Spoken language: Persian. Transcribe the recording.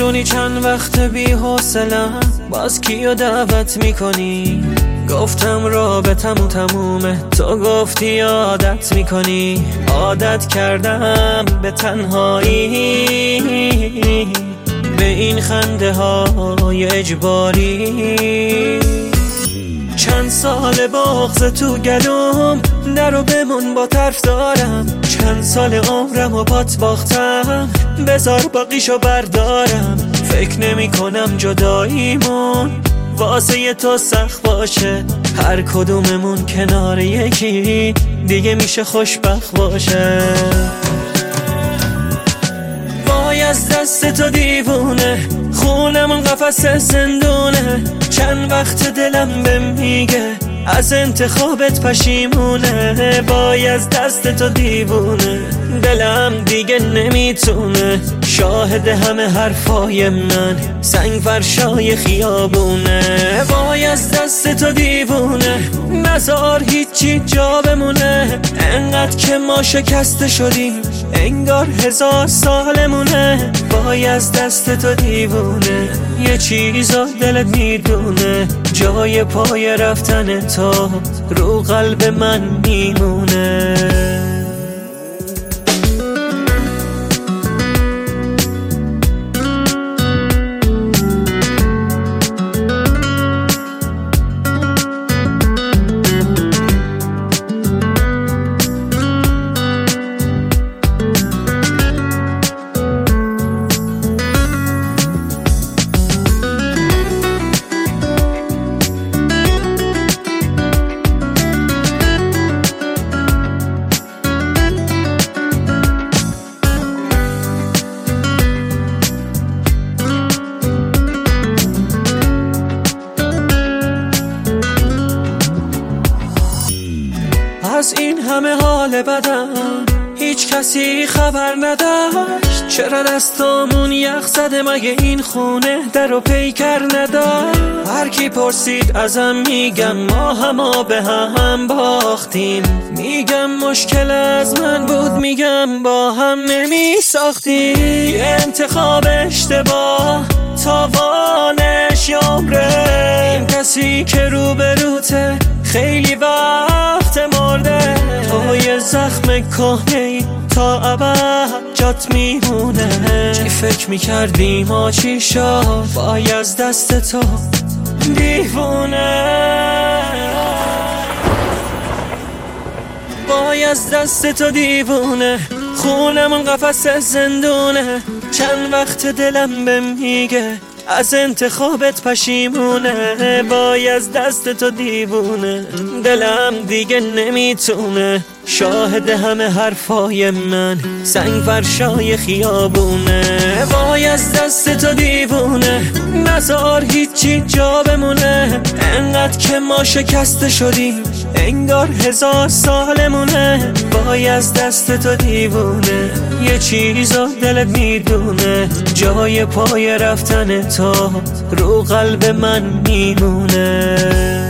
میدونی چند وقت بی حوصله‌ام، باز کیو دعوت میکنی؟ گفتم رابطمون تمومه، تو گفتی عادت میکنی. عادت کردم به تنهایی، به این خنده های اجباری. چند سال بغض تو گلوم، درو بمون با طرف دارم. چند سال عمرم و پات باختم، بذار باقیشو بردارم. فکر نمی کنم جداییمون واسه تو سخت باشه، هر کدوممون کنار یکی دیگه میشه خوشبخت باشه. وای از دست تو دیوونه، خونمون قفس زندونه. چند وقت دلم بهم میگه از انتخابت پشیمونه. وای از دست تو دیوونه، دلم دیگه نمیتونه. شاهد همه حرفای من سنگ فرشای خیابونه. وای از دست تو دیوونه، نزار هیچی جا بمونه. انقدر که ما شکسته شدیم انگار 1000 سالمونه. وای از دست تو دیوونه، یه چیزا دلت میدونه. جای پای رفتن تو رو قلب من میمونه. از این همه حال بدم هیچ کسی خبر نداشت. چرا دستامون یخ زده، مگه این خونه در و پیکر نداشت؟ هر کی پرسید ازم میگم ما هما به هم باختیم. میگم مشکل از من بود، میگم با هم نمی ساختیم. یه انتخاب اشتباه تاوانش یه عمره. این کسی که روبروته خیلی وقت مرده. تو یه زخم کهنه‌ای تا ابد جات میمونه. چی فکر میکردی ما چی شد؟ وای از دست تو دیوونه. وای از دست تو دیوونه، خونمون قفس زندونه. چند وقت دلم بهم میگه از انتخابت پشیمونه. وای از دست تو دیوونه، دلم دیگه نمیتونه. شاهد همه حرفای من سنگ فرشای خیابونه. وای از دست تو دیوونه، نزار هیچی جا بمونه. انقدر که ما شکسته شدیم انگار 1000 سالمونه. وای از دست تو دیوونه، یه چیزا دلت میدونه. جای پای رفتن تو رو قلب من میمونه.